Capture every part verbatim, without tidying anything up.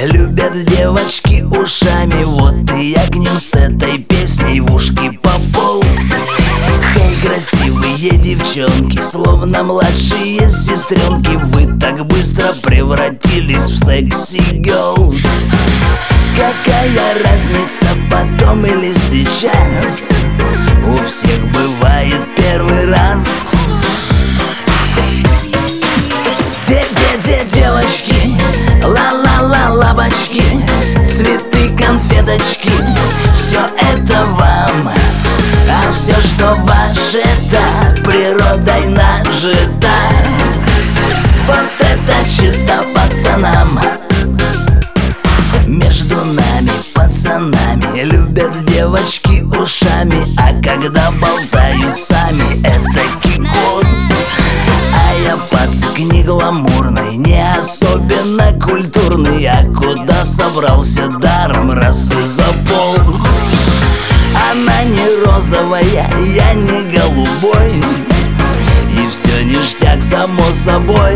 любят девочки ушами. Вот и я к ним с этой песней в ушки пополз. Хей, красивые девчонки, словно младшие сестренки, вы так быстро превратились в секси-герлз. Какая разница, потом или сейчас, у всех бывает первый раз. Де-де-де, девочки, ла-ла-ла-лабочки, цветы, конфеточки, все это вам. А все, что ваше, это природой нажито. Вот это чисто пацанам. Между нами, пацанами, любят девочки ушами, а когда болтают сами, это кикос. А я пацак не гламурный, не особенно культурный, а куда собрался даром, раз и заполз. Она не розовая, я не голубой, и все ништяк само собой.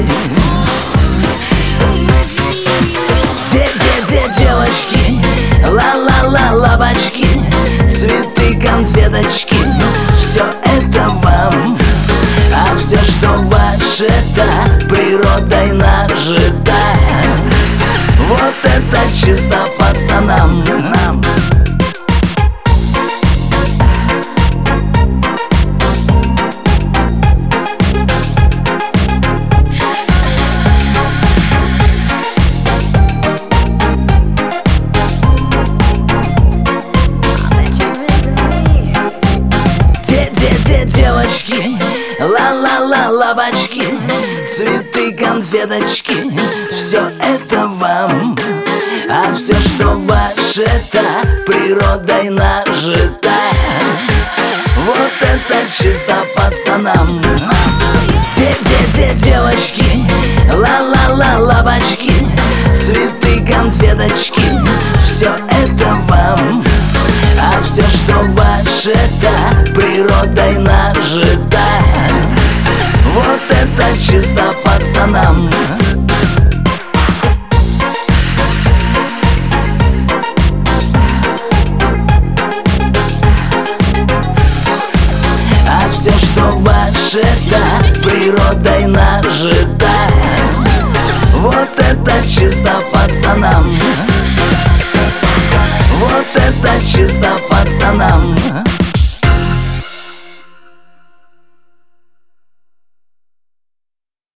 Де-де-де, девочки, ла-ла-ла-лабочки, цветы, конфеточки, все это вам. А все, что ваше, это природой нажито. Вот это чисто пацанам. Девочки, ла-ла-ла-лабочки, цветы, конфеточки, все это вам. А все, что ваше, это природой нажито. Вот это чисто пацанам. Де-де-де, девочки, ла-ла-ла-лабочки, цветы, конфеточки, все это вам. А все, что ваше, это природой нажито. Вот это чисто пацанам. А все, что ваше, это природой нажито. Вот это чисто пацанам.